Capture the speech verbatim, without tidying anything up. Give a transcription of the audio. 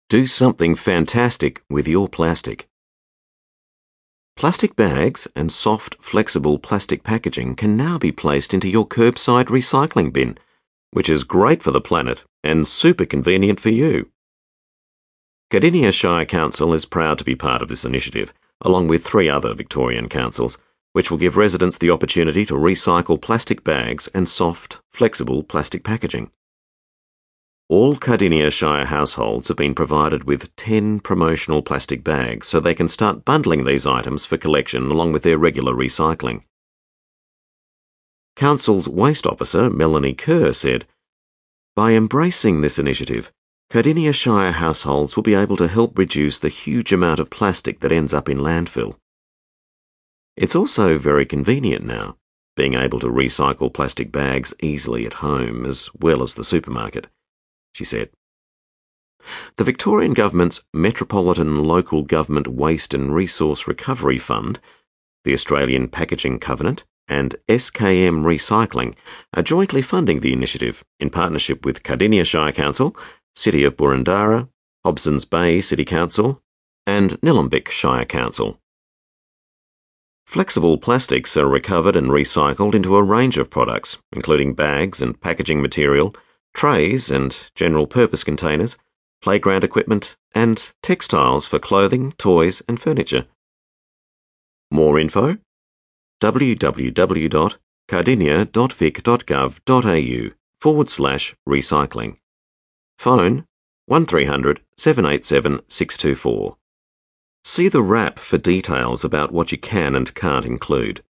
Do something fantastic with your plastic. Plastic bags and soft, flexible plastic packaging can now be placed into your curbside recycling bin, which is great for the planet and super convenient for you. Cardinia Shire Council is proud to be part of this initiative, along with three other Victorian councils, which will give residents the opportunity to recycle plastic bags and soft, flexible plastic packaging. All Cardinia Shire households have been provided with ten promotional plastic bags so they can start bundling these items for collection along with their regular recycling. Council's Waste Officer, Melanie Kerr, said, "By embracing this initiative, Cardinia Shire households will be able to help reduce the huge amount of plastic that ends up in landfill. It's also very convenient now, being able to recycle plastic bags easily at home as well as the supermarket," she said. The Victorian Government's Metropolitan Local Government Waste and Resource Recovery Fund, the Australian Packaging Covenant, and S K M Recycling are jointly funding the initiative in partnership with Cardinia Shire Council, City of Boroondara, Hobsons Bay City Council, and Nillumbik Shire Council. Flexible plastics are recovered and recycled into a range of products, including bags and packaging material, trays and general-purpose containers, playground equipment, and textiles for clothing, toys and furniture. More info? w w w dot cardinia dot vic dot gov dot a u forward slash recycling. Phone one three hundred, seven eight seven, six two four. See the wrap for details about what you can and can't include.